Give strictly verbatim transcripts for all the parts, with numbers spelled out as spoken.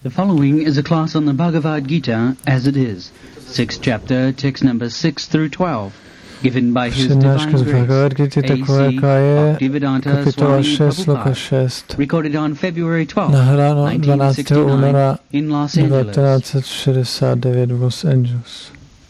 The following is a class on the Bhagavad Gita as it is, sixth chapter, text number six through twelve, given by His Divine Grace, A C Bhaktivedanta Swami Prabhupada, recorded on February twelfth, nineteen sixty-nine, in Los Angeles. Los Angeles.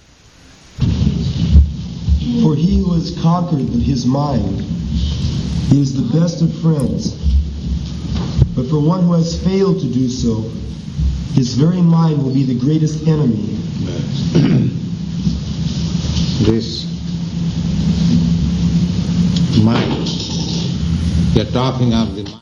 For he who has conquered his mind, he is the best of friends. But for one who has failed to do so, his very mind will be the greatest enemy. This mind, we are talking of the mind.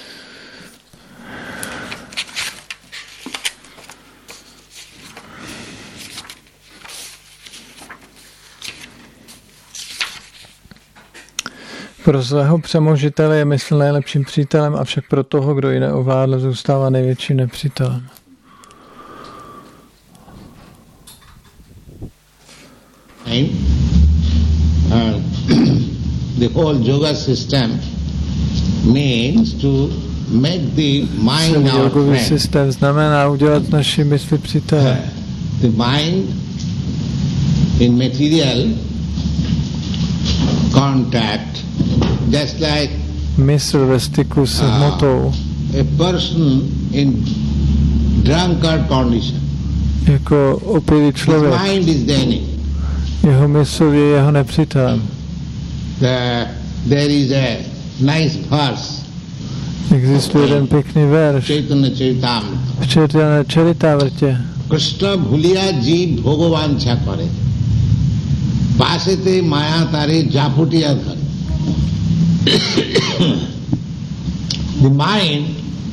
Pro svého přemožitele je mysl nejlepším přítelem, avšak pro toho, kdo ji neovládl, zůstává největším nepřítelem. Uh, the whole yoga system means to make the mind our friend. Systém znamená udělat naši mysli přítele. The mind in material contact, just like mysl ve styku s hmotou. A person in drunkard condition. Jako opilý člověk. His mind is the enemy. Jeho mysl je jeho nepřítelem. The, there is a nice verse. Existuje jeden pěkný verš. Chaitanya Charitamrita. V Chaitanya Charitamrtě. Krishna bhuliya jeev bhogovancha kare. Pasete maya tare japutiya dhare. The mind,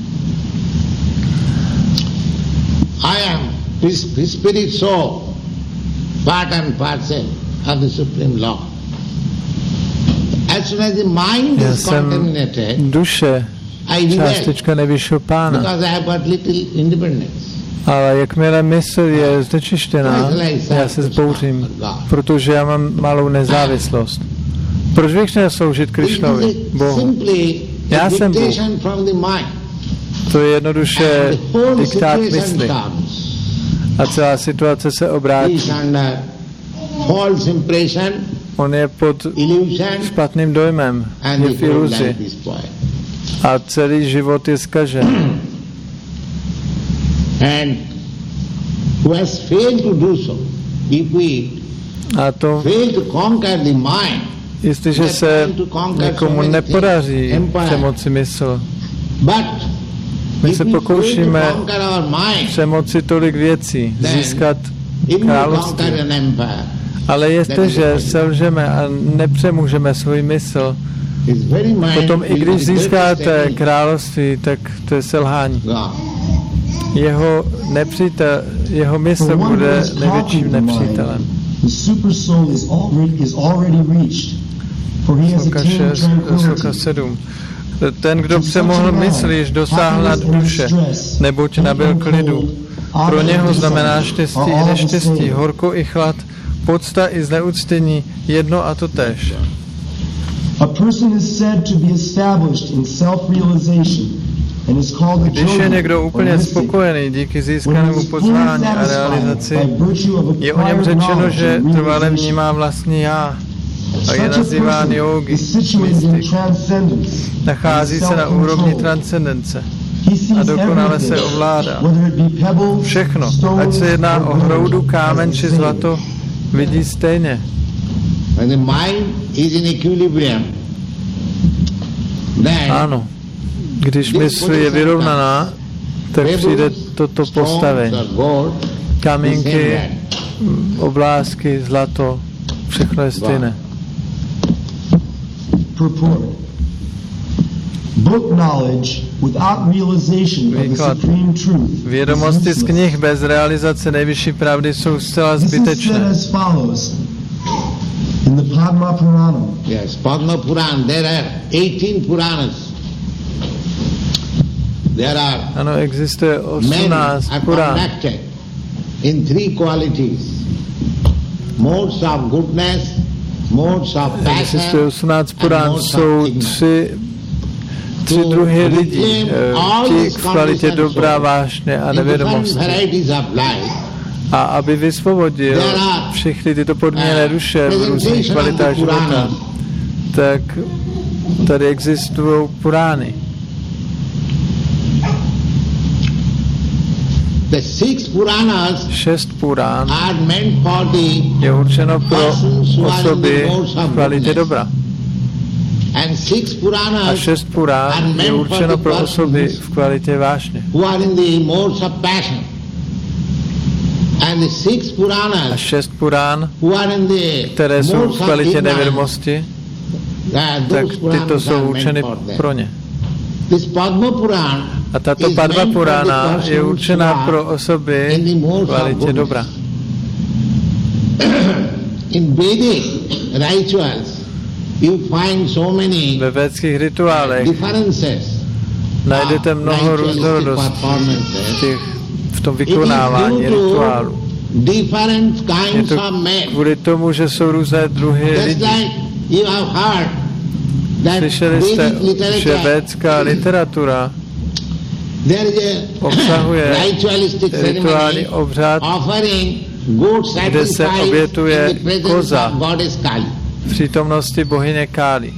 I am his, his spirit soul, part and parcel of the Supreme Law. As soon as the mind Já is contaminated, duše, I částečka nejvyššího pána. Because I have got little independence. Ale jakmile mysl je znečištěná, já se zbouřím, protože já mám malou nezávislost. Proč bych měl sloužit Krišnovi, Bohu? Já jsem Bůh. To je jednoduše diktát mysli. A celá situace se obrátí. On je pod špatným dojmem, je v iluzi. A celý život je zkažen. And who has failed to do so, if we a to, fail to conquer the mind, jestliže se někomu nepodaří přemoci mysl, my se pokoušíme přemoci tolik věcí, získat království. Ale jestliže selžeme a nepřemůžeme svůj mysl, potom i když získáte království, tak to je selhání. Jeho nepřítel, jeho mysl bude největším nepřítelem. Sloka sedm. Ten, kdo přemohl mysl, již dosáhl nad duše, neboť nabyl klidu. Pro něho znamená štěstí i neštěstí, horko i chlad, podsta i zneúctění, jedno a to též. A person is said to be established in self-realization. Když je někdo úplně spokojený díky získanému poznání a realizaci, je o něm řečeno, že trvale vnímá vlastní já a je nazýván jógi, mystik. Nachází se na úrovni transcendence a dokonale se ovládá. Všechno, ať se jedná o hroudu, kámen či zlato, vidí stejně. Ano. Když mysl je vyrovnaná, tak přijde toto postavení. Kamínky, oblásky, zlato, všechno je stejné. Výklad. Vědomosti z knih bez realizace nejvyšší pravdy jsou zcela zbytečné. In the Padma Purana. Yes, Padma Purana, there are eighteen Puranas. There are ano, existuje osmnáct Purán. In three qualities. Modes of goodness, modes of passion. Existuje osmnáct Purán, jsou tři tři druhy lidí, ti v kvalitě dobra, vášně a nevědomosti. A aby vysvobodil všechny tyto podměrné duše v různých kvalitách života, tak tady existují Purány. Šest Purán je určeno pro osoby v kvalitě dobra. A šest Purán je určeno pro osoby v kvalitě vášně. A šest Purán, které jsou v kvalitě nevědomosti, tak tyto jsou určeny pro ně. A tato Padma Purána je určená pro osoby v kvalitě dobra. Ve védských rituálech najdete mnoho různorodostí v, těch, v tom vykonávání rituálu. Je to kvůli tomu, že jsou různé druhy lidí. Slyšeli jste, že védská literatura obsahuje rituální obřad, kde se obětuje koza v přítomnosti bohyně Káli.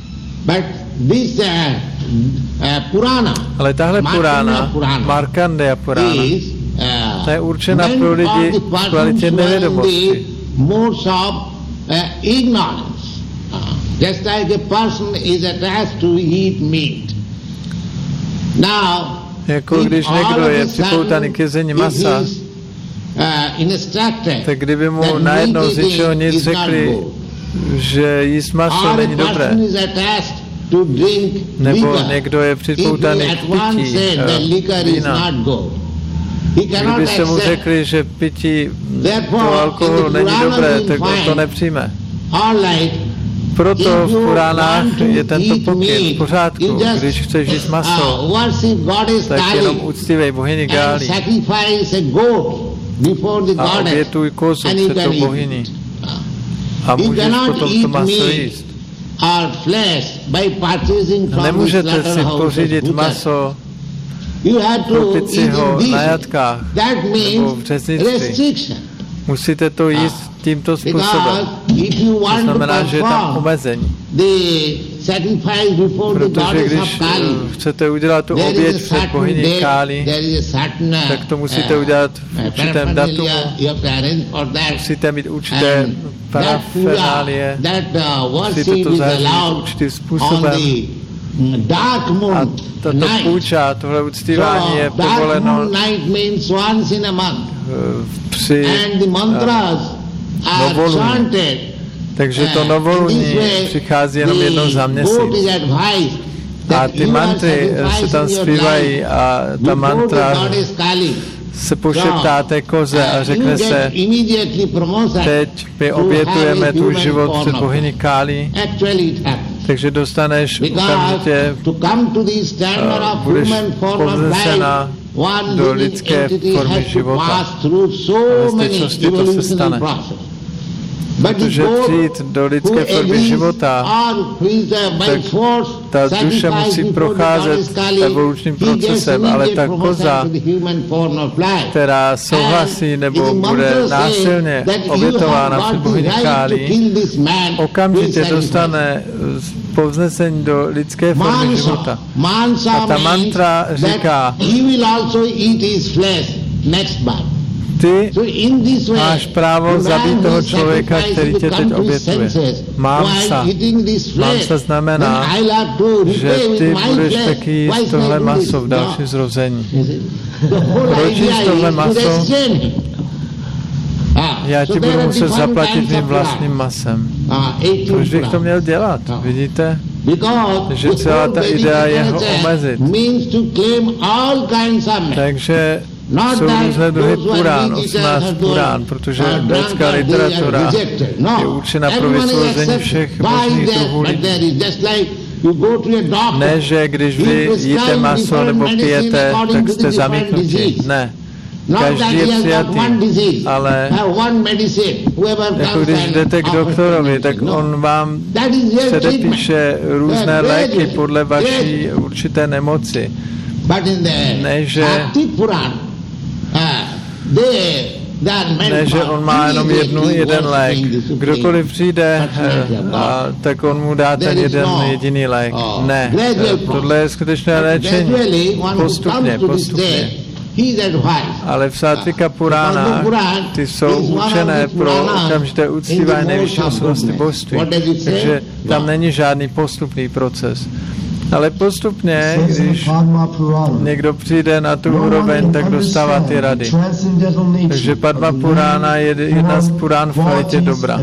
Ale tahle Purána, Markandeya Purána, ta je určena pro lidi v kvalitě nevědomosti. Just like a person is attached to eat meat. Now, jako když někdo je připoutaný k jezení masa, tak kdyby mu najednou z ničeho nic řekli, že jíst maso není dobré, nebo někdo je připoutaný k pití vína, kdyby se mu řekli, že pití toho alkoholu není dobré, tak on to nepřijme. Proto v Puránách je tento pokyn v pořádku. Když chceš jíst maso, tak jenom uctívej bohyni Káli a obětuj kozu před tou bohyni. A můžeš potom to maso jíst. Nemůžete si pořídit maso, koupit si ho na jatkách nebo v řeznictví. Musíte to jíst tímto způsobem. To znamená, že je tam omezení. Protože když chcete udělat tu oběť před bohyní Káli, tak to musíte udělat v určitém datumu. Musíte mít určité parafernálie, musíte to zařídit určitým způsobem. A tato půjča, tohle uctívání je povoleno při novoluní. Takže to novoluní přichází jenom jednou za měsíc. A ty mantry se tam zpívají a ta mantra se pošeptá té koze a řekne se, teď my obětujeme tvůj život před bohyní Káli, takže dostaneš okamžitě, budeš povznesena do lidské formy života. A ve skutečnosti to se stane. Protože přijít do lidské formy života, tak ta duše musí procházet evolučním procesem, ale ta koza, která souhlasí nebo bude násilně obětována před bohyní Káli, okamžitě dostane povznesení do lidské formy života. A ta mantra říká, ty máš právo zabít toho člověka, který tě teď obětuje. Mamsa. Mamsa znamená, že ty budeš taky jíst tohle maso v dalším zrození. Proč jíst tohle maso? Já ti budu muset zaplatit mým vlastním masem. Proč bych to měl dělat? Vidíte? že celá ta idea je ho omezit. Takže jsou různé druhy Purán, osmnáct Purán, protože védská literatura je určena pro vysvobození všech možných druhů lidí. Ne, že když vy jíte maso nebo pijete, tak jste zamítnutí. Ne. každý je přijatý, ale jako když jdete k doktorovi, tak on vám předepíše různé léky podle vaší určité nemoci. Ne, že, ne, že on má jenom jednu, jeden lék. Kdokoliv přijde, a, tak on mu dá ten jeden jediný lék. Ne, tohle je skutečné léčení. Postupně, postupně. Ale v Sátvika Puránách ty jsou učené pro okamžité uctívání nejvyšší osobnosti božství. Takže tam není žádný postupný proces. Ale postupně, když někdo přijde na tu úroveň, tak dostává ty rady. Takže Padma Purána je jedna z Purán v kvalitě dobra.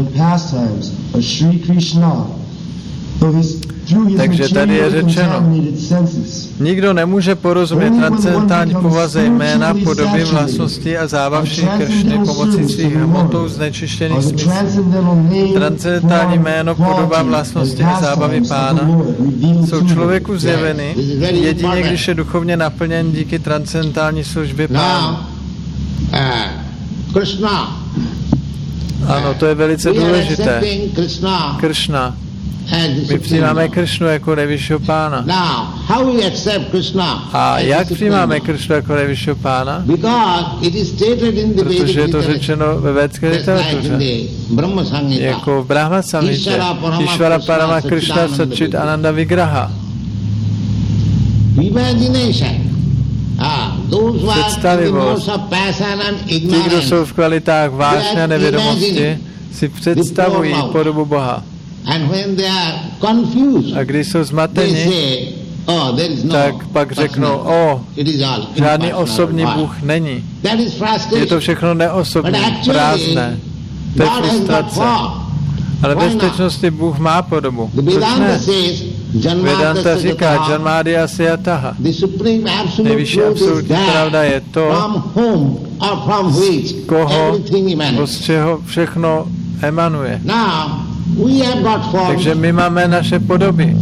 Takže tady je řečeno, nikdo nemůže porozumět transcendentální povaze jména, podoby, vlastnosti a zábav Šrí Kršny pomocí svých hmotou znečištěných smyslů. Transcendentální jméno, podoba, vlastnosti a zábavy Pána jsou člověku zjeveny jedině, když je duchovně naplněn díky transcendentální službě Pána. Ano, to je velice důležité. Kršna. My přijímáme Kršnu jako nejvyššího Pána. A jak přijímáme Kršnu jako nejvyššího Pána? Protože je to řečeno ve védské literatuře. Jako v Brahma Samhitě. Išvara Parama Kršna Satchit Ananda Vigraha. Představivost. Ti, kdo jsou v kvalitách vášně a nevědomosti, si představují podobu Boha. A když jsou zmateni, tak pak řeknou, o, žádný osobní Bůh není. Je to všechno neosobní, prázdné. To je frustrace. Ale ve skutečnosti Bůh má podobu. Proč ne? Vedanta říká, Janmádi Asyataha. Nejvyšší absolutní pravda je to, z koho, z čeho všechno emanuje. Takže my máme naše podoby.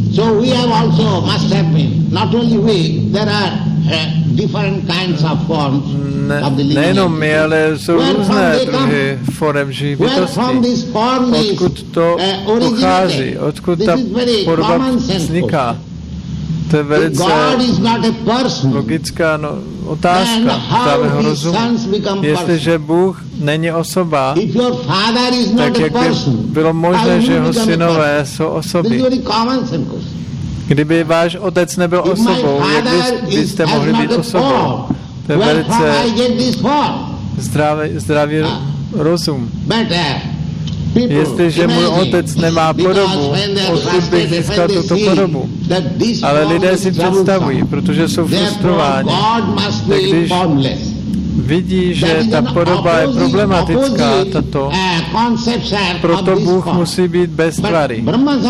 Ne, nejenom my, ale jsou různé druhy forem živých bytostí. Odkud to pochází, odkud ta podoba vzniká. To je velice logická no, otázka zdravého rozumu. Jestliže Bůh není osoba, tak jak by bylo možné, že jeho synové jsou osoby? Kdyby váš otec nebyl osobou, jak by, byste mohli být osobou? To je velice zdravý, zdravý rozum. Jestliže můj otec nemá podobu, odkud bych získal tuto podobu? Ale lidé si představují, protože jsou frustrováni, tak když vidí, že ta podoba je problematická, tato, proto Bůh musí být bez tvary.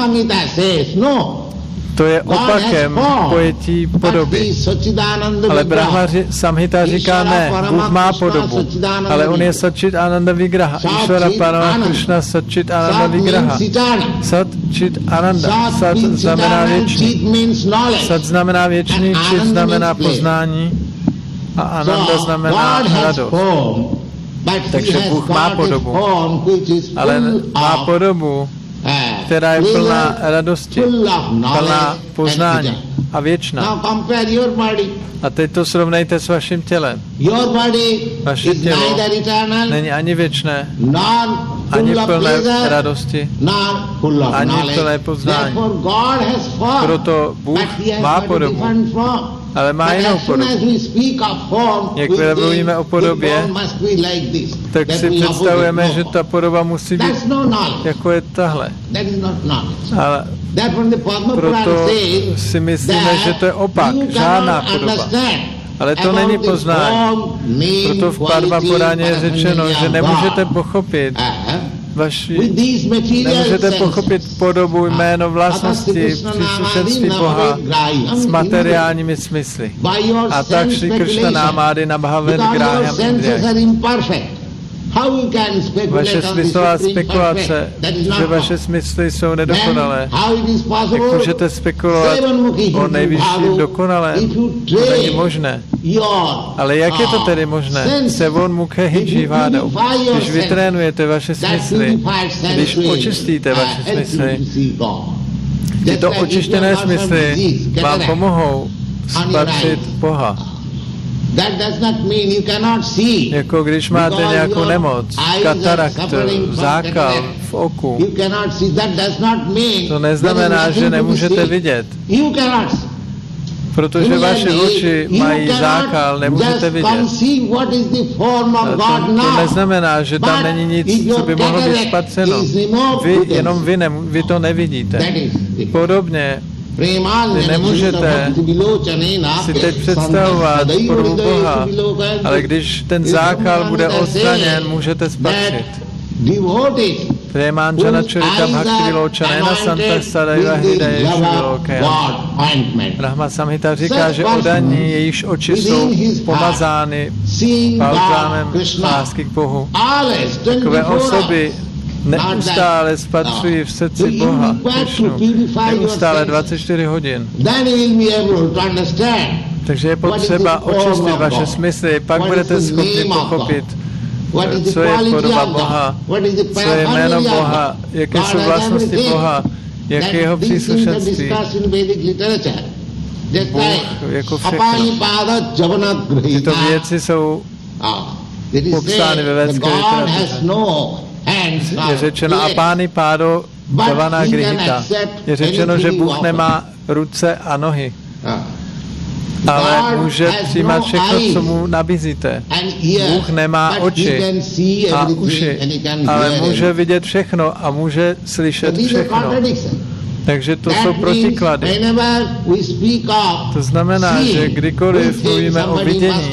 To je opakem pojetí podoby. Ale Brahma Samhita říká ne, Bůh má podobu, ale on je Satchit Ananda Vigraha. Išvara Parama Kršna Satchit Ananda Vigraha. Satchit Ananda. Sat znamená věčný. Sat znamená věčný, Chit znamená poznání a Ananda znamená radost. Takže Bůh má podobu, ale má podobu, která je plná radosti, plná poznání a věčná. A teď to srovnejte s vaším tělem. Vaše tělo není ani věčné, ani plné radosti, ani plné poznání. Proto Bůh má podobu, ale má jinou podobu. Jak mluvíme o podobě, tak si představujeme, že ta podoba musí být jako je tahle. Ale proto si myslíme, že to je opak, žádná podoba. Ale to není poznání. Proto v Padma Puráně je řečeno, že nemůžete pochopit vaši, nemůžete pochopit podobu, jméno, vlastnosti, příslušenství Boha s materiálními smysly. A tak Šrí Kršna Námády Nabhavet Gráhyam Indriyam. Vaše smyslová spekulace, že vaše smysly jsou nedokonalé. Jak můžete spekulovat o nejvyšším dokonalém? To není možné. Ale jak je to tedy možné? Sevon mukhe hijivádou. Když vytrénujete vaše smysly, když očistíte vaše smysly, tyto očištěné smysly vám pomohou spatřit Boha. Jako když máte nějakou nemoc, katarakt, zákal v oku, to neznamená, že nemůžete vidět. Protože vaše oči mají zákal, nemůžete vidět. To, to neznamená, že tam není nic, co by mohlo být spatřeno. Vy, jenom vy, ne, vy to nevidíte. Podobně, vy nemůžete si teď představovat podobu Boha, ale když ten zákal bude odstraněn, můžete spatřit. Premanjana Charita Bhakti Viločanena Santa Sadaiva Hridayesh Vilokayam. Brahma Samhita říká, že odaní, jejichž oči jsou pomazány balzámem lásky k Bohu. Takové osoby neustále spatřují v srdci Boha, Krišnu, neustále dvacet čtyři hodin. Takže je potřeba očistit vaše smysly, pak budete schopni pochopit, co je podoba Boha, co je jméno Boha, jaké jsou vlastnosti Boha, jaké jeho příslušenství. Bůh jako všechno. Tyto věci jsou popsány ve védské literatuře. Je řečeno apány pádo Javana Grihita. Je řečeno, že Bůh nemá ruce a nohy, ale může přijímat všechno, co mu nabízíte. Bůh nemá oči a uši, ale může vidět všechno a může slyšet všechno. Takže to jsou protiklady. To znamená, že kdykoliv mluvíme o vidění,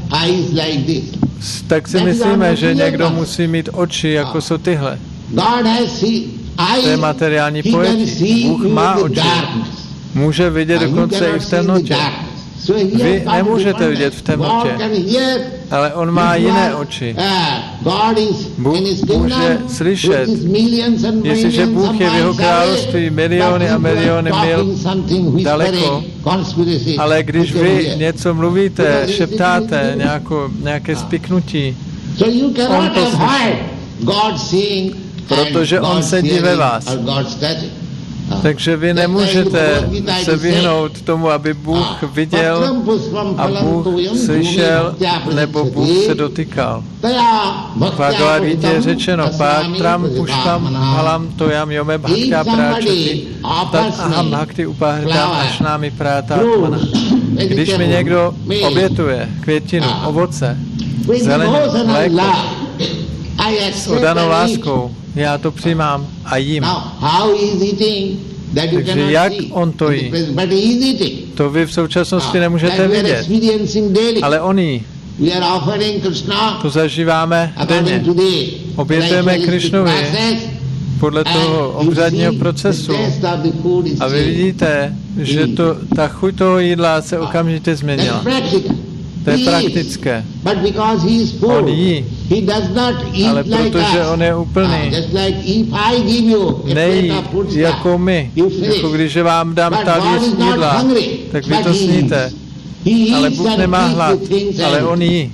tak si myslíme, že někdo musí mít oči, jako jsou tyhle. To je materiální pojetí. Bůh má oči. Může vidět dokonce i v temnotě. Vy nemůžete vidět v temnotě, ale on má jiné oči. Bůh může slyšet. Jestliže Bůh je v jeho království miliony a miliony mil daleko, ale když vy něco mluvíte, šeptáte, nějakou, nějaké spiknutí, on to slyší, protože on sedí ve vás. Takže vy nemůžete se vyhnout tomu, aby Bůh viděl a Bůh slyšel, nebo Bůh se dotykal. V Bhagavad Gita je řečeno, Pátram pušpam halam tojam yome bhaktya práčati tat aham bhakti upahritam ašnámi prátátvana. Když mi někdo obětuje květinu, ovoce, zeleninu, mléko s odanou láskou, já to přijímám a jím. Takže jak on to jí? To vy v současnosti nemůžete vidět, ale on jí. To zažíváme denně. Obětujeme Krišnovi podle toho obřadního procesu a vy vidíte, že to, ta chuť toho jídla se okamžitě změnila. To je praktické. On jí, ale protože on je úplný, nejí jako my. Jako když vám dám talíř jídla, tak vy to sníte. Ale Bůh nemá hlad, ale on jí.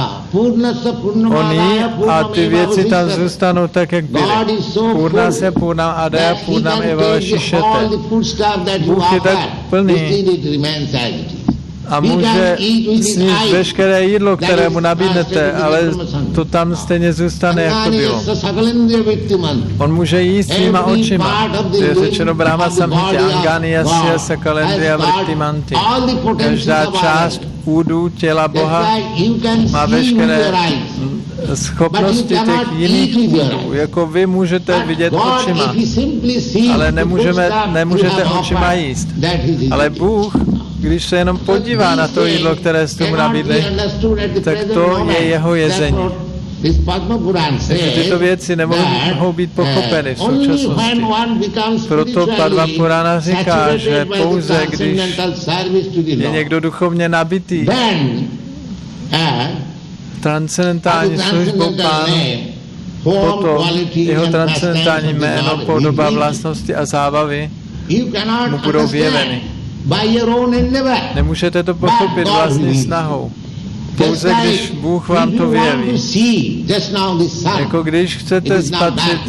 On jí a ty věci tam zůstanou tak, jak byly. Purna se purnam adaya purnam eva vašišete. Bůh je tak plný a může sníst veškeré jídlo, které mu nabídnete, ale to tam stejně zůstane, jak to bylo. On může jíst svýma očima. To je řečeno Brahma Samhitě, Angani Yasya Sakalendriya Vrittimanti. Každá část údů těla Boha má veškeré schopnosti těch jiných údů. Jako vy můžete vidět očima, ale nemůžeme, nemůžete očima jíst. Ale Bůh, když se jenom podívá na to jídlo, které jste mu nabídli, tak to je jeho jezení. Takže tyto věci nemohou být pochopeny v současnosti. Proto Padma Purana říká, že pouze když je někdo duchovně nabitý, transcendentální službou Pánu, potom jeho transcendentální jméno, podoba, vlastnosti a zábavy mu budou vyjeveny. Nemůžete to pochopit vlastní snahou. Pouze když Bůh vám to vyjeví. Jako když chcete spatřit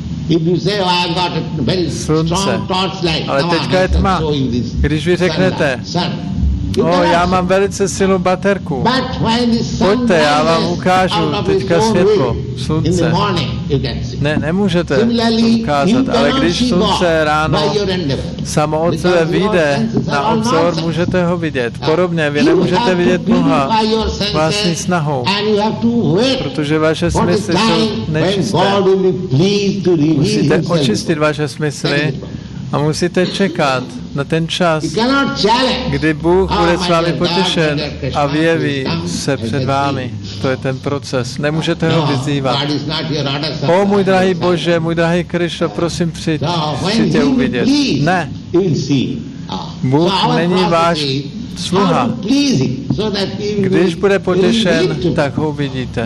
slunce, ale teďka je tma. Když vy řeknete, o, já mám velice silnou baterku, pojďte, já vám ukážu teďka světlo, slunce. Ne, nemůžete to ukázat, ale když slunce ráno samo od sebe vyjde na obzor, můžete ho vidět. Podobně, vy nemůžete vidět Boha vlastní snahou, protože vaše smysly jsou nečisté. Musíte očistit vaše smysly a musíte čekat na ten čas, kdy Bůh bude s vámi potěšen a vyjeví se před vámi. To je ten proces. Nemůžete ho vyzývat. O můj drahý Bože, můj drahý Krišno, prosím, přijď, chci tě uvidět. Ne. Bůh není váš sluha. Když bude potěšen, tak ho uvidíte.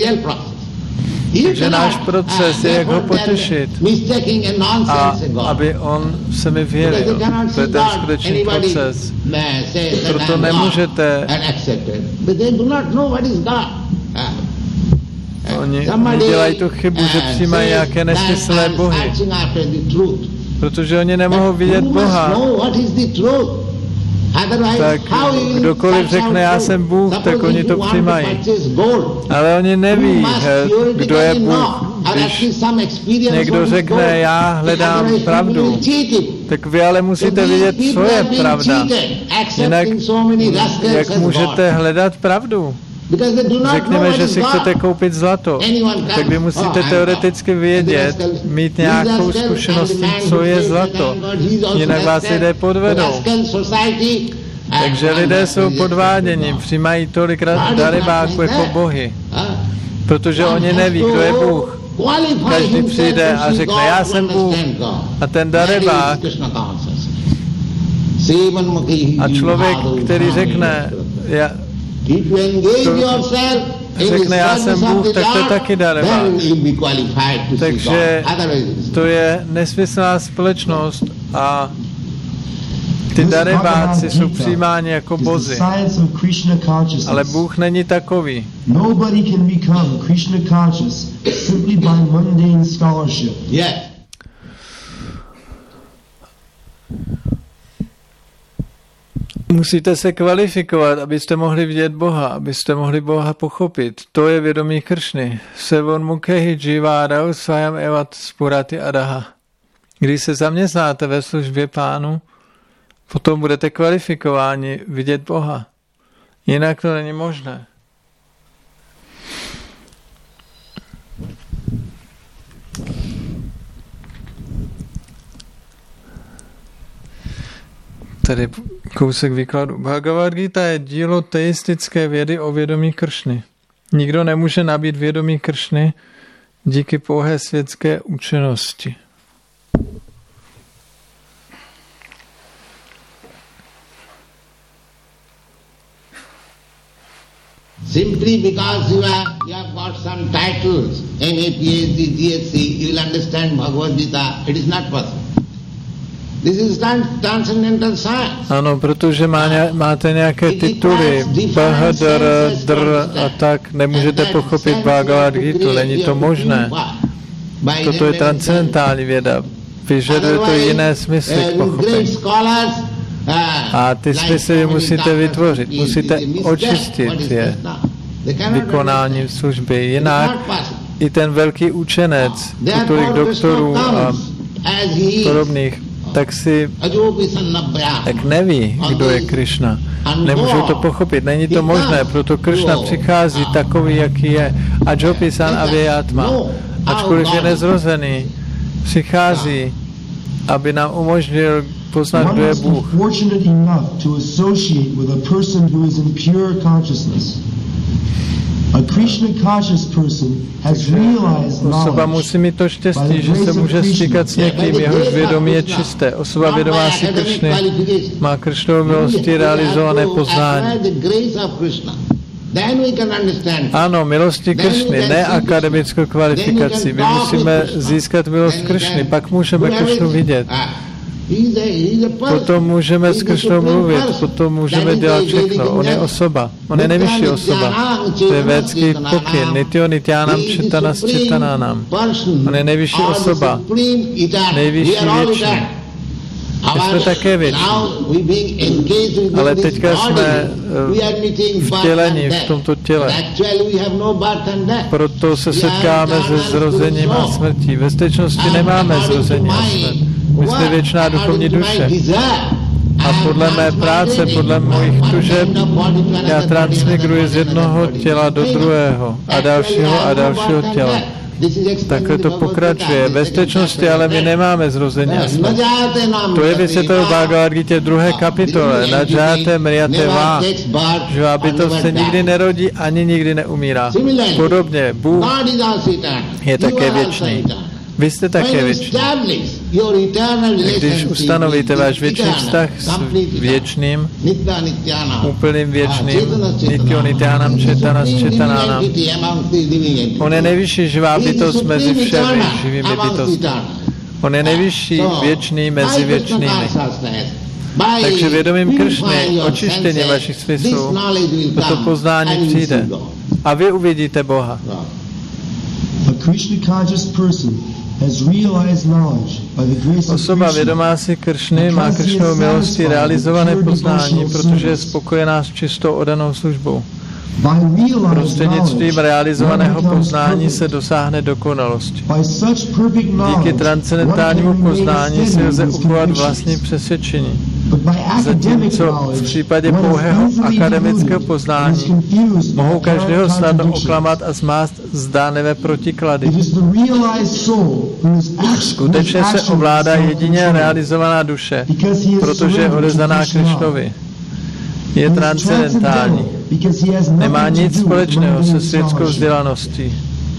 Takže náš proces je, jak ho potěšit a aby on se mi vyjevil. To je ten skutečný proces. Proto nemůžete... Oni dělají tu chybu, že přijímají nějaké nesmyslné bohy. Protože oni nemohou vidět Boha. Tak kdokoliv řekne, já jsem Bůh, tak oni to přijímají. Ale oni neví, kdo je Bůh. Když někdo řekne, já hledám pravdu, tak vy ale musíte vědět, co je pravda. Jinak, jak můžete hledat pravdu? Řekněme, že si chcete koupit zlato, tak vy musíte teoreticky vědět, mít nějakou zkušenost s tím, co je zlato. Jinak vás lidé podvedou. Takže lidé jsou podváděni, přijímají tolik darebáků jako bohy, protože oni neví, kdo je Bůh. Každý přijde a řekne, já jsem Bůh. A ten darebák a člověk, který řekne, já, to řekne, já jsem Bůh, tak to je taky darebák. Takže to je nesmyslná společnost a ty darebáci jsou přijímáni jako bozi. Ale Bůh není takový. Nobody can become Krishna conscious simply by mundane scholarship. Musíte se kvalifikovat, abyste mohli vidět Boha, abyste mohli Boha pochopit. To je vědomí Kršny. Sevon mukehi jivárau svayam evat spurati adaha. Když se zaměstnáte ve službě Pánu, potom budete kvalifikováni vidět Boha. Jinak to není možné. Tady kousek výkladu. Bhagavad Gita je dílo teistické vědy o vědomí Kršny. Nikdo nemůže nabít vědomí Kršny díky pouhé světské učenosti. Simply because you have, you have got some titles, M A, P H D, G S C, you will understand Bhagavad Gita. It is not possible. This is transcendental science. Ano, protože má ně, máte nějaké tituly, P H D R, D R a tak, nemůžete pochopit Bhagavad Gita, není to možné. Toto je transcendentální věda, vyžaduje to jiné smysly k pochopení. A ty smysly musíte vytvořit, musíte očistit je vykonáním služby. Jinak i ten velký učenec, tolik doktorů a podobných, tak si tak neví, kdo je Krishna. Nemůžou to pochopit, není to možné, proto Krishna přichází takový, jaký je. Ajopi-san avyatma, ačkoliv je nezrozený, přichází, aby nám umožnil poznat, kdo je Bůh. Osoba musí mít to štěstí, že se může stýkat s někým, jehož vědomí je čisté. Osoba vědomá si Kršny má Kršnovu milosti realizované poznání. Ano, milosti Krišny, ne akademickou kvalifikaci. My musíme získat milost Krišny, pak můžeme Krišnu vidět. Potom můžeme s Krišnou mluvit, potom můžeme dělat všechno. On je osoba, on je nejvyšší osoba. To je védský pokyn, nityo nityánam čitana čitanánam. On je nejvyšší osoba, nejvyšší věčný. My jsme také věční. Ale teďka jsme vtěleni v tomto těle. Proto se setkáme se zrozením a smrtí. Ve skutečnosti nemáme zrození a smrt. My jsme věčná duchovní duše. A podle mé práce, podle mojich tužeb, já transmigruji z jednoho těla do druhého a dalšího a dalšího těla. Takhle to pokračuje. Ve skutečnosti ale my nemáme zrození a smrt. To je vysvětleno v Bhagavad Gita v druhé kapitole. Nadžáte mriyate vá. Živá bytost se nikdy nerodí ani nikdy neumírá. Podobně Bůh je také věčný. Vy jste také věční. Když ustanovíte váš věčný vztah s věčným, úplným věčným, nityo nityánam četana četanánam. On je nejvyšší živá bytost mezi všemi živými bytostmi. On je nejvyšší věčný mezi věčnými. Takže vědomím Krišny, očištění vašich smyslů, toto poznání přijde. A vy uvidíte Boha. Osoba vědomá si Krišny má Krišnou milostí realizované poznání, protože je spokojená s čistou oddanou službou. Prostřednictvím realizovaného poznání se dosáhne dokonalosti. Díky transcendentálnímu poznání si lze uchovat vlastní přesvědčení. Zatímco v případě pouhého akademického poznání mohou každého snadno oklamat a zmást zdánlivé protiklady. Skutečně se ovládá jedině realizovaná duše, protože je odevzdaná Krišnovi. Je transcendentální. Nemá nic společného se světskou vzdělaností.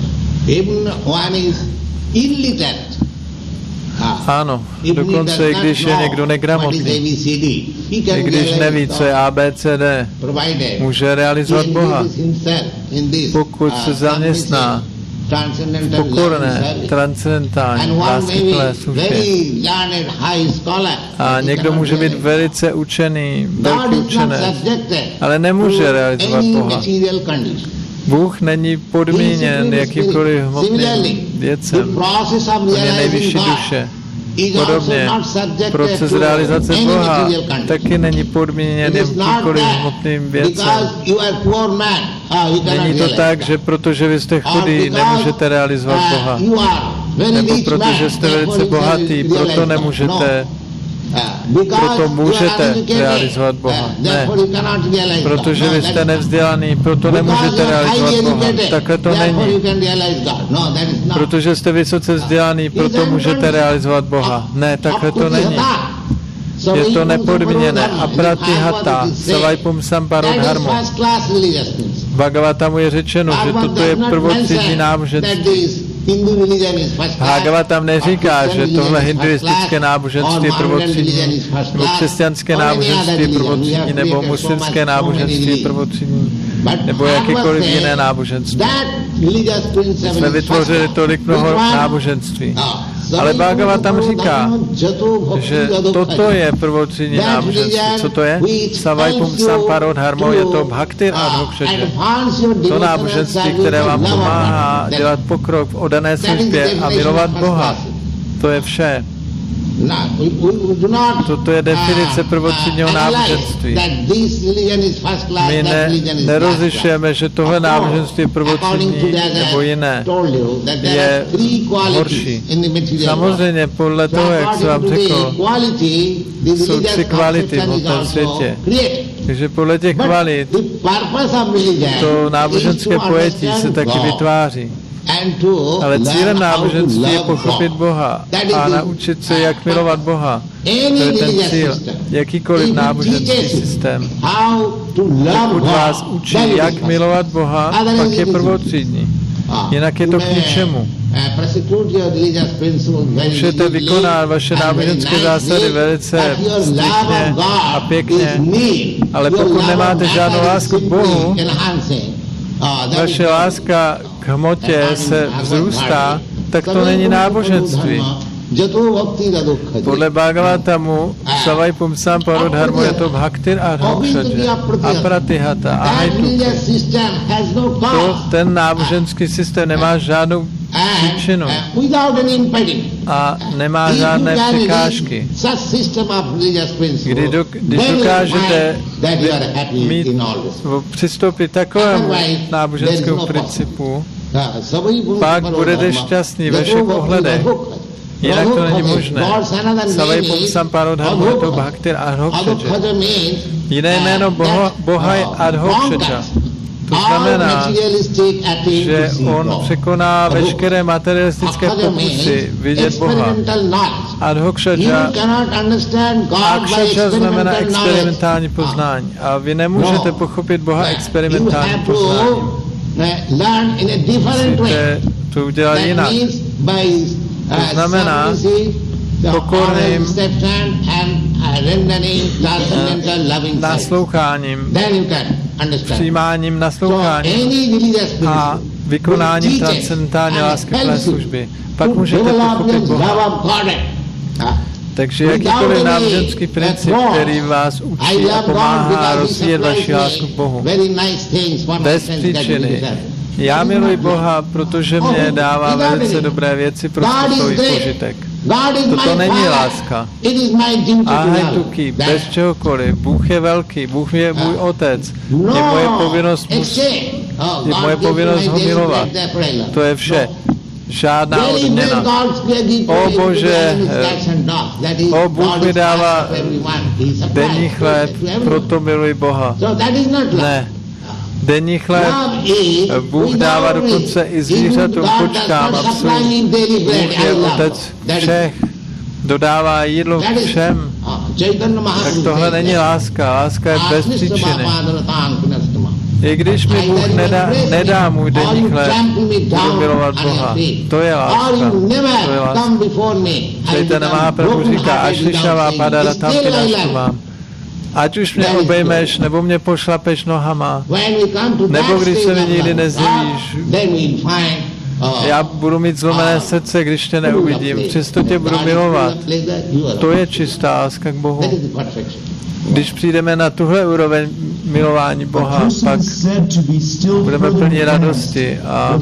Ano, dokonce i když je někdo negramotný, i když neví, co je A B C D, může realizovat Boha, pokud se zaměstná v pokorné, transcendentální, láskyplné službě. A někdo může být velice učený, velký učenec, ale nemůže realizovat Boha. Bůh není podmíněn jakýmkoliv hmotným věcem. On je nejvyšší duše. Podobně proces realizace Boha taky není podmíněn jakýmkoliv hmotným věcem. Není to tak, že protože vy jste chudý, nemůžete realizovat Boha. Nebo protože jste velice bohatý, proto nemůžete proto můžete realizovat Boha. Ne, protože vy jste nevzdělaný, proto nemůžete realizovat Boha. Takhle to není. Protože jste vysoce vzdělaný, proto můžete realizovat Boha. Ne, takhle to není. Je to nepodmíněné. Apratihata, savaipum samparod harmo. V Bhagavatamu je řečeno, že toto je prvotřídní náboženství. Bhagavatam neříká, že tohle hinduistické náboženství je prvotřídní, nebo křesťanské náboženství je prvotřídní, nebo muslimské náboženství je prvotřídní, nebo jakýkoliv jiné náboženství. Jsme vytvořili tolik mnoho náboženství. Ale Bhagavatam říká, že toto je prvotřídní náboženství. Co to je? Savaipum samparod harmo, je to bhaktir adhokšeče. To náboženství, které vám pomáhá dělat pokrok v oddané službě a milovat Boha. To je vše. Toto je definice prvotřídního náboženství. My ne, nerozlišujeme, že tohle náboženství je prvotřídní nebo jiné. Je horší. Samozřejmě podle toho, jak jsem vám řekl, jsou tři kvality v tom světě. Takže podle těch kvalit to náboženské pojetí se taky vytváří. Ale cílem náboženství je pochopit Boha a naučit se, jak milovat Boha. To je ten cíl. Jakýkoliv náboženský systém. Pokud vás učí, jak milovat Boha, pak je prvotřídní. Jinak je to k ničemu. můžete vykonat vaše náboženské zásady velice striktně a pěkně, ale pokud nemáte žádnou lásku k Bohu, vaše láska k hmotě se vzrůstá, tak to není náboženství. Podle Bhagavatamu savai pumsam parodharmo je to bhaktir adhokšadže, apratihata, ahajtuke. To, ten náboženský systém nemá žádnou příčinu a nemá žádné překážky. Kdy do, když dokážete mít, přistoupit takovému náboženskému principu, pak budete šťastní ve všech ohledech. Jinak to není možné. Savai pumsam parodharmo je to bhaktir adhokšadže. Jiné jméno Boha, Boha je adhokšadža. To znamená, že on překoná veškeré materialistické pokusy vidět Boha. Adhokšadža, akšadža znamená experimentální poznání. A vy nemůžete pochopit Boha experimentálním poznáním. Musíte to udělat jinak. To znamená pokorným nasloucháním, přijímáním nasloucháním a vykonáním transcendentální láskyplné služby. Pak můžete pochopit Boha. Takže jakýkoliv náboženský princip, který vás učí a pomáhá rozvíjet vaši lásku k Bohu, bez příčiny. Já miluji Boha, protože mě dává velice dobré věci pro svůj požitek. Toto není láska. Ahajtuki, bez čehokoliv. Bůh je velký, Bůh je můj otec. Je moje povinnost, mus, je moje povinnost ho milovat. To je vše. Žádná odměna. O Bože, o Bůh mi dává denní chléb, proto miluji Boha. Ne. Denní chléb Bůh dává dokonce i zvířatům, kočkám a psům. Bůh je otec všech, dodává jídlo všem. Tak tohle není láska, láska je bez příčiny. I když mi Bůh nedá, nedá můj denní chléb, budu milovat Boha. To je láska. To je láska. Chaitanya Mahaprabhu říká, Ašlišavá padara tamky naštuvám. Ať už mě obejmeš, nebo mě pošlapeš nohama, nebo když se mi nikdy nezjevíš, já budu mít zlomené srdce, když tě neuvidím, přesto tě budu milovat. To je čistá láska k Bohu. Když přijdeme na tuhle úroveň milování Boha, pak budeme plní radosti a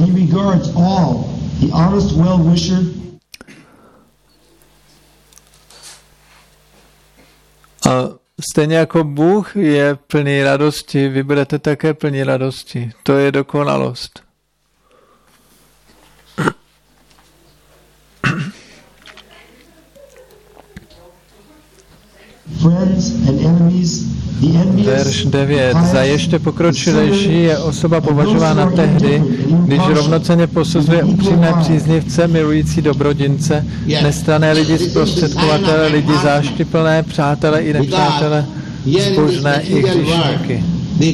a stejně jako Bůh je plný radosti, vy budete také plní radosti. To je dokonalost. Verš devět. Za ještě pokročilejší je osoba považována tehdy, když rovnocenně posuzuje upřímné příznivce, milující dobrodince, nestranné lidi, zprostředkovatele, lidi záštiplné, přátele i nepřátele, zbožné i hříšníky.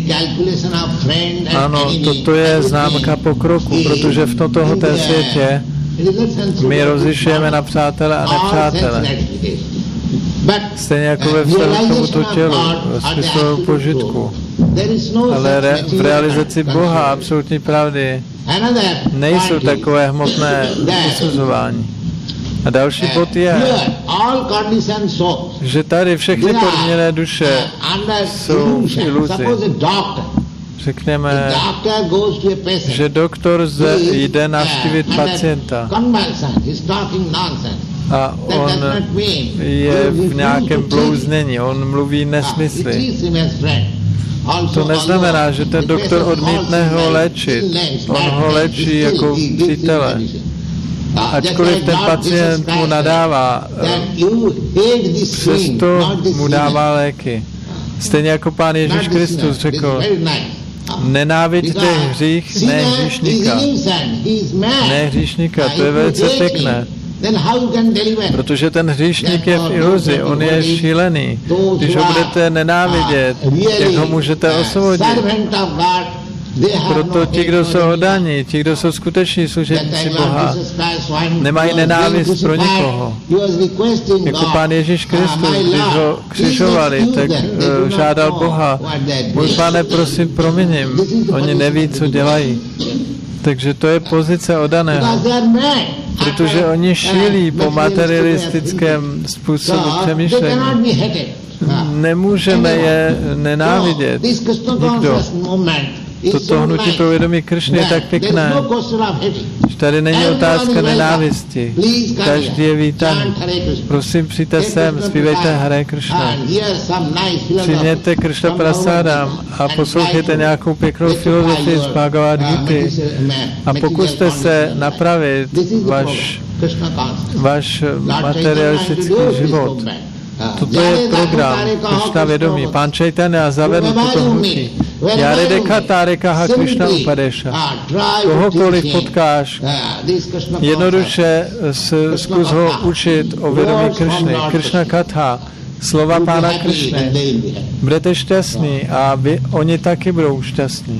Ano, toto je známka pokroku, protože v tomto světě my rozlišujeme na přátele a nepřátele. Stejně jako ve vztahu k tomuto tělu, ve smyslu požitku. Ale re, v realizaci Boha, absolutní pravdy, nejsou takové hmotné usuzování. A další bod je, že tady všechny podmíněné duše jsou v iluzi. Řekneme, že doktor jde navštívit pacienta a on je v nějakém blouznění, on mluví nesmysly. To neznamená, že ten doktor odmítne ho léčit. On ho léčí jako přítele. Ačkoliv ten pacient mu nadává, přesto mu dává léky. Stejně jako Pán Ježíš Kristus řekl, nenáviďte hřích, ne hříšníka. Ne hříšníka, to je velice pěkné. Protože ten hříšník je v iluzi, on je šílený. Když ho budete nenávidět, jak ho můžete osvobodit? Proto ti, kdo jsou oddaní, ti, kdo jsou skuteční služebníci Boha, nemají nenávist pro nikoho. Jako Pán Ježíš Kristus, když ho křižovali, tak uh, žádal Boha, můj Pane, prosím, promiň, oni neví, co dělají. Takže to je pozice oddaného, protože oni šílí po materialistickém způsobu přemýšlení. Nemůžeme je nenávidět. Nikdo. Toto hnutí pro vědomí Krišny je tak pěkné, že tady není otázka nenávisti. Každý je vítaný. Prosím, přijďte sem, zpívejte Hare Krishna. Přijměte Krishna Prasádam a poslouchejte nějakou pěknou filozofii z Bhagavad Gity a pokuste se napravit váš, váš materialistický život. Toto je program Krishna vědomí. Pán Chaitanya zavedl toto hnutí. Járedeka Tárekaha Krishna Upadesha. Kohokoliv potkáš, jednoduše zkus ho učit o vědomí Krishny. Krishna Katha, slova Pána Krishny. Budete šťastní a vy, oni taky budou šťastní.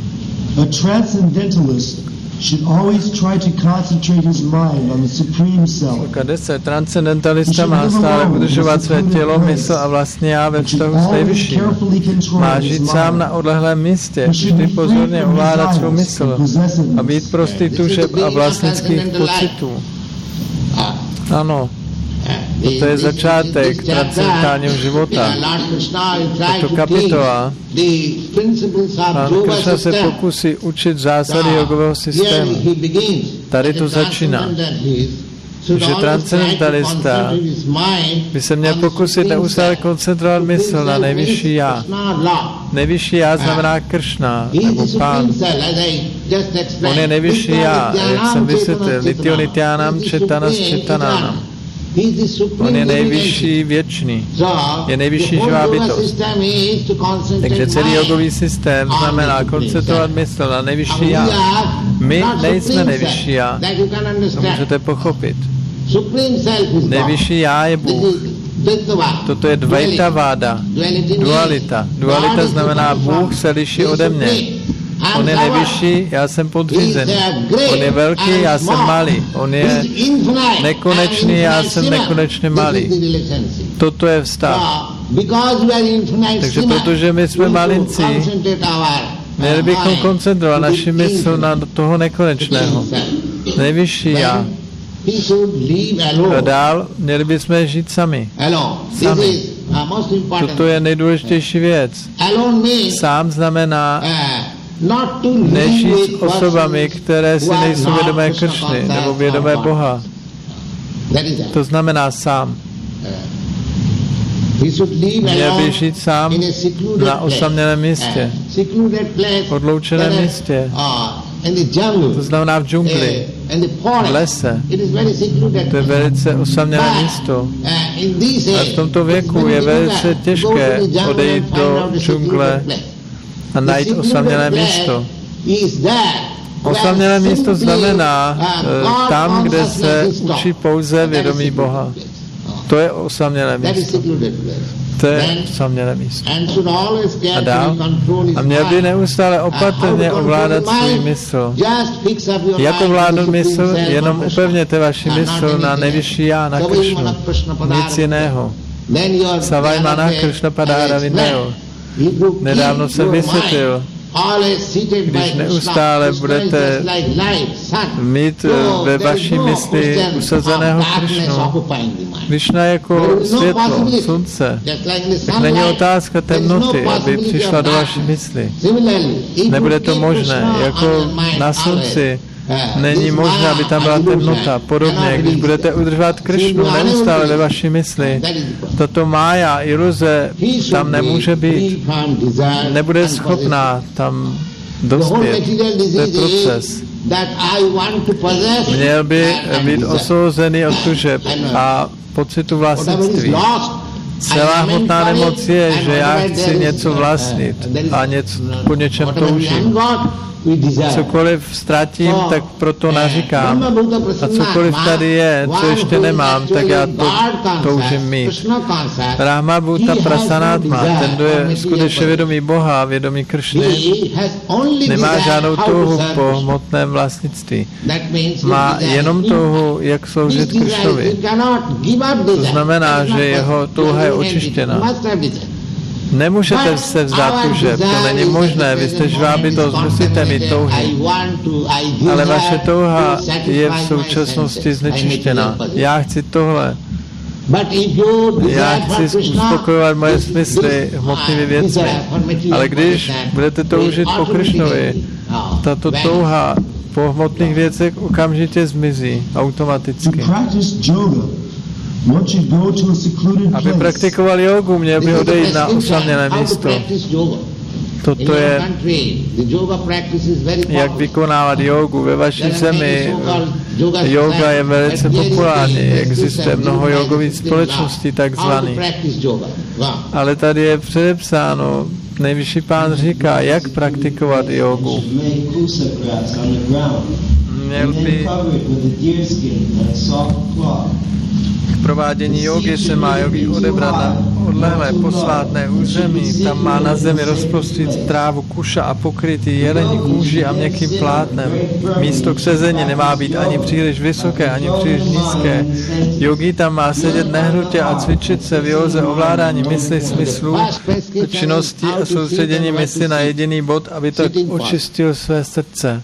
Should always try to concentrate his mind on the supreme self. Deset. Transcendentalista má stále udržovat své tělo, mysl a vlastně já ve vztahu s nejvyšším. Má žít sám na odlehlém místě, vždy pozorně ovládat svou mysl a být prostý tužeb a vlastnických pocitů. Ano. Toto je začátek transcendentálního života. Tato kapitola. Pán Krishna se pokusí učit zásady jogového systému. Tady to začíná. Že transcendentalista by se měl pokusit neustále koncentrovat mysl na nejvyšší já. Nejvyšší já znamená Krishna, nebo Pán. On je nejvyšší já, jak jsem vysvětlil. Nityo Nityanam Četana Četanánam. On je nejvyšší věčný, je nejvyšší živá bytost. Takže celý jogový systém znamená koncentrovat mysl na nejvyšší já. My nejsme nejvyšší já. To můžete pochopit. Nejvyšší já je Bůh. Toto je dvaita váda, dualita. Dualita znamená Bůh se liší ode mě. On je nejvyšší, já jsem podřízený. On je velký, já jsem malý. On je nekonečný, já jsem nekonečně malý. Toto je vztah. Takže protože my jsme malinci, měli bychom koncentrovat naši mysl na toho nekonečného. Nejvyšší já. A dál měli bychom žít sami. Sami. Toto je nejdůležitější věc. Sám znamená nežít s osobami, které si nejsou vědomé Kršny nebo vědomé Boha. To znamená sám. Měl by žít sám na osamělém místě, odloučeném místě. To znamená v džungli, v lese. To je velice osamělé místo. A v tomto věku je velice těžké odejít do džungle a najít osamělé místo. Osamělé místo znamená uh, tam, kde se učí pouze vědomí Boha. To je osamělé místo. To je osamělé místo. A dál. A měl by neustále opatrně ovládat svůj mysl. Jak ovládnout mysl? Jenom upevněte vaši mysl na nejvyšší já, na Kršnu. Nic jiného. Savajmana Kršna Padára Vindayo. Nedávno jsem vysvětlil, když neustále budete mít ve vaší mysli usazeného Kršnu, Kršna jako světlo, slunce, tak není otázka temnoty, aby přišla do vaší mysli. Nebude to možné, jako na slunci není možné, aby tam byla temnota. Podobně, když budete udržovat Kršnu neustále ve vaší mysli, tato mája, iluze tam nemůže být. Nebude schopná tam dospět. To je proces. Měl by být osvobozený od tužeb a pocitu vlastnictví. Celá hmotná nemoc je, že já chci něco vlastnit a něco, po něčem toužím. Cokoliv ztratím, tak proto naříkám. A cokoliv tady je, co ještě nemám, tak já to toužím mít. Brahma Bhuta Prasanatma, ten, kdo je skutečně vědomý Boha, vědomý Kršny, nemá žádnou touhu po hmotném vlastnictví. Má jenom touhu, jak sloužit Kršnovi. To znamená, že jeho touha je očištěna. Nemůžete se vzdát tužeb, to není možné, vy jste žvábytost, musíte mít touhy. Ale vaše touha je v současnosti znečištěná. Já chci tohle. Já chci uspokojovat moje smysly hmotnými věcmi. Ale když budete toužit po Kršnovi, tato touha po hmotných věcech okamžitě zmizí, automaticky. Aby praktikoval jogu, měl by odejít na osamělé místo. Toto je, jak vykonávat jogu. Ve vaší zemi yoga je velice populární. Existuje mnoho jogových společností takzvaných. Ale tady je předepsáno, nejvyšší pán říká, jak praktikovat jogu. Měl by k provádění jogy se má jogi odebrat na odlehlé posvátné území. Tam má na zemi rozprostřít trávu kuša a pokrytý jelení kůži a měkkým plátnem. Místo k sezení nemá být ani příliš vysoké, ani příliš nízké. Jogi tam má sedět nehnutě a cvičit se v józe ovládání mysli, smyslů, činností a soustředění mysli na jediný bod, aby tak očistil své srdce.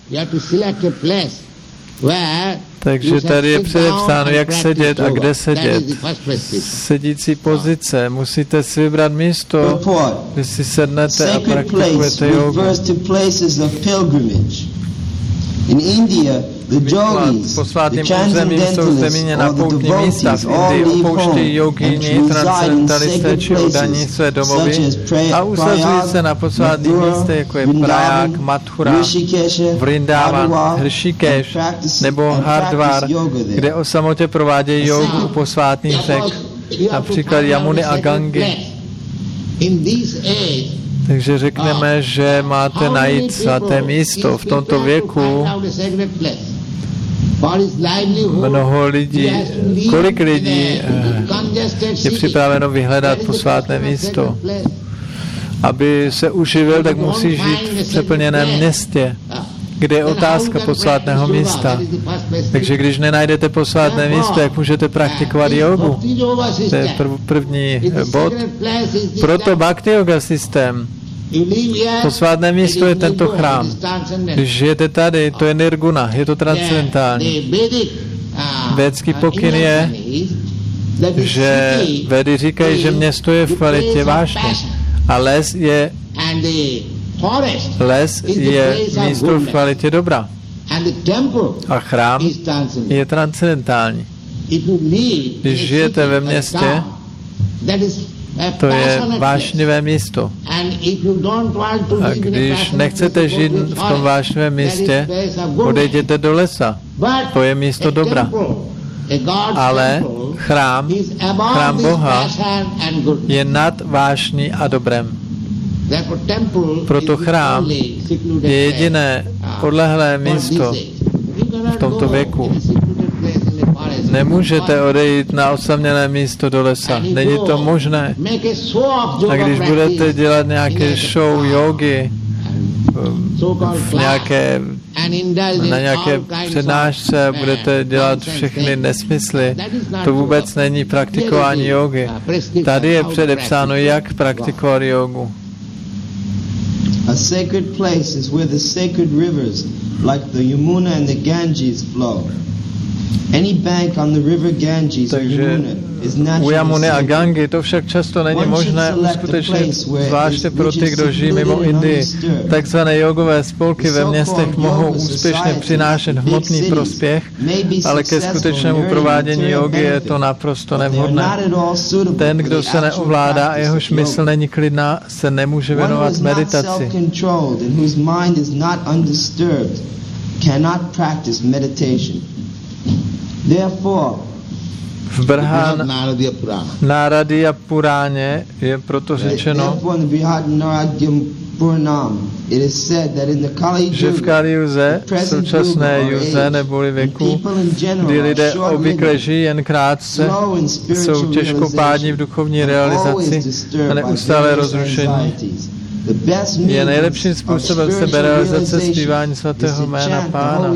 Takže tady je předepsáno, jak sedět a kde sedět. Sedící pozice. Musíte si vybrat místo, kde si sednete a praktikujete jogu. Výklad posvátným územím jsou zmíněna poutní místa. V Indii opouštějí jogíni, transcendentalisté či oddaní své domovy a usazují se na posvátných místech, jako je Praják, Mathura, Vrindavan, Hrishikesh nebo Hardwar, kde o samotě provádějí jogu u posvátných řek, například Jamuny a Gangy. Takže řekneme, že máte najít svaté místo v tomto věku. Mnoho lidí, kolik lidí je připraveno vyhledat posvátné místo. Aby se uživil, tak musí žít v přeplněném městě, kde je otázka posvátného místa. Takže když nenajdete posvátné místo, jak můžete praktikovat jogu? To je prv, první bod. Proto Bhakti Yoga systém. Posvátné místo je tento chrám. Když žijete tady, to je nirguna, je to transcendentální. Védský pokyn je, že Vedy říkají, že město je v kvalitě vášně. A les je Les je místo v kvalitě dobra. A chrám je transcendentální. Když žijete ve městě, to je vášnivé místo. A když nechcete žít v tom vášnivém místě, odejděte do lesa. To je místo dobra. Ale chrám, chrám Boha je nad vášní a dobrem. Proto chrám je jediné odlehlé místo v tomto věku. Nemůžete odejít na osamělé místo do lesa. Není to možné. A když budete dělat nějaké show jogy v nějaké, na nějaké přednášce, budete dělat všechny nesmysly, to vůbec není praktikování jogy. Tady je předepsáno, jak praktikovat jogu. A sacred place is where the sacred rivers, like the Yamuna and the Ganges, flow. Any bank on the river Ganges or Yamuna is u Jamuny a naturally Gangy to však často není možné uskutečnit, zvláště pro ty, kdo žijí mimo Indii. Takzvané jogové spolky ve městech mohou úspěšně přinášet hmotný prospěch, ale ke skutečnému provádění jogy je to naprosto nevhodné. Ten, kdo se neovládá a jehož mysl není klidná, se nemůže věnovat meditaci. V Brhán Náradia Puráně je proto řečeno, že v Kali Juze, v současné Juze neboli věku, kdy lidé obvykle žijí jen krátce, jsou těžkopádní v duchovní realizaci a neustále rozrušení. Je nejlepším způsobem seberealizace zpívání svatého jména Pána.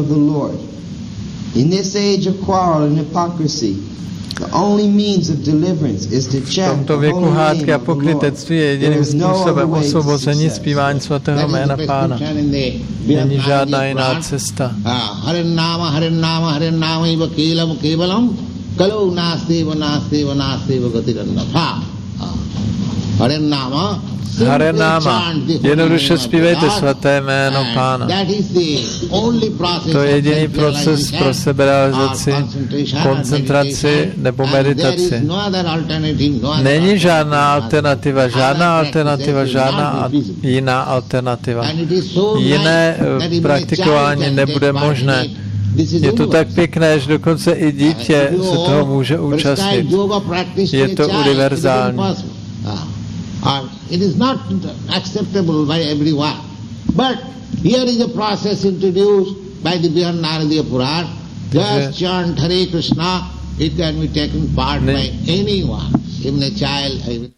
V tomto věku hádky a pokrytectví je jediným způsobem osvobození zpívání svatého jména Pána. Není žádná jiná cesta. Harinnáma, harinnáma, harinnáma iva kélam kévalam kalou nástéva nástéva nástéva gatirannathá. Harinnáma Harenáma. Jednoduše zpívejte svaté jméno Pána. To je jediný proces pro seberealizaci, koncentraci nebo meditaci. Není žádná alternativa, žádná alternativa, žádná jiná alternativa. Jiné praktikování nebude možné. Je to tak pěkné, že dokonce i dítě se toho může účastnit. Je to univerzální. Or it is not acceptable by everyone. But here is a process introduced by the Brihan Naradiya Purana. Just chant Hare Krishna, it can be taken part by anyone, even a child, even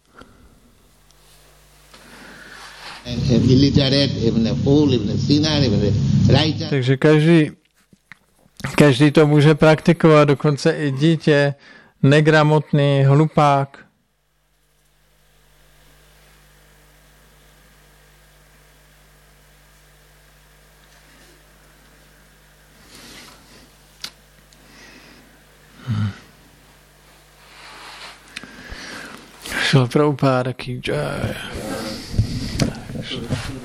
an illiterate, even a fool, even a sinner, even a writer. Takže každý, každý to může praktikovat, dokonce i dítě, negramotný, hlupák. Šlo Prabhupáda ki jai.